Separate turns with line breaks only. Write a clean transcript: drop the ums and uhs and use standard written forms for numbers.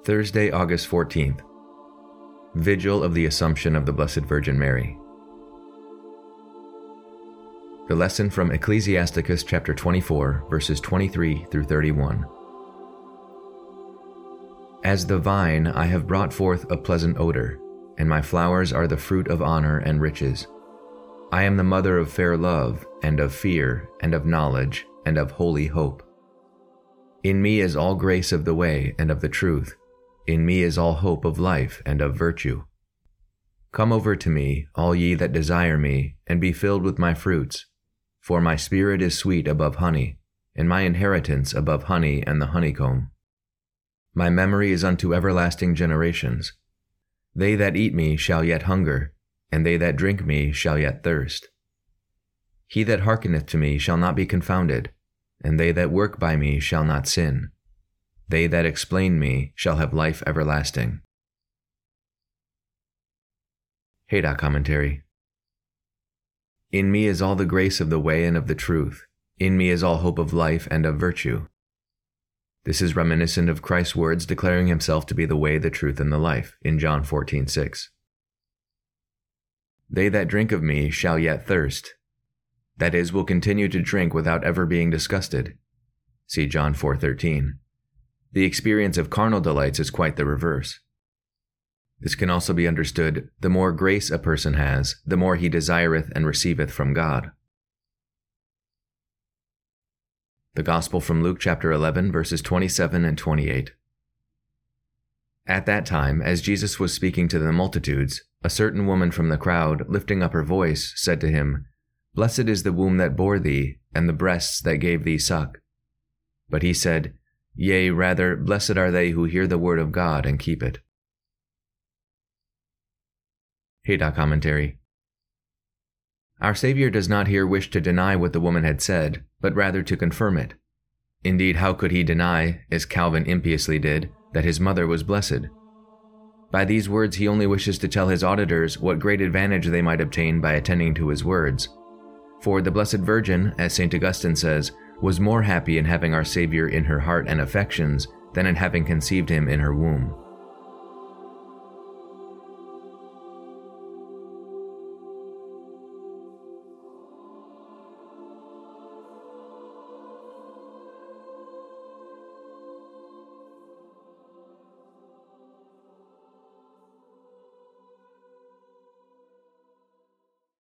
Thursday, August 14th. Vigil of the Assumption of the Blessed Virgin Mary. The lesson from Ecclesiasticus chapter 24, verses 23 through 31. As the vine I have brought forth a pleasant odor, and my flowers are the fruit of honor and riches. I am the mother of fair love, and of fear, and of knowledge, and of holy hope. In me is all grace of the way and of the truth. In me is all hope of life and of virtue. Come over to me, all ye that desire me, and be filled with my fruits. For my spirit is sweet above honey, and my inheritance above honey and the honeycomb. My memory is unto everlasting generations. They that eat me shall yet hunger, and they that drink me shall yet thirst. He that hearkeneth to me shall not be confounded, and they that work by me shall not sin. They that explain me shall have life everlasting. Haydock Commentary. In me is all the grace of the way and of the truth. In me is all hope of life and of virtue. This is reminiscent of Christ's words declaring himself to be the way, the truth, and the life in John 14:6. They that drink of me shall yet thirst. That is, will continue to drink without ever being disgusted. See John 4:13. The experience of carnal delights is quite the reverse. This can also be understood: the more grace a person has, the more he desireth and receiveth from God. The Gospel from Luke chapter 11, verses 27 and 28. At that time, as Jesus was speaking to the multitudes, a certain woman from the crowd, lifting up her voice, said to him, Blessed is the womb that bore thee, and the breasts that gave thee suck. But he said, Yea, rather, blessed are they who hear the word of God and keep it. Haydock Commentary. Our Savior does not here wish to deny what the woman had said, but rather to confirm it. Indeed, how could he deny, as Calvin impiously did, that his mother was blessed? By these words he only wishes to tell his auditors what great advantage they might obtain by attending to his words. For the Blessed Virgin, as St. Augustine says, was more happy in having our Savior in her heart and affections than in having conceived him in her womb.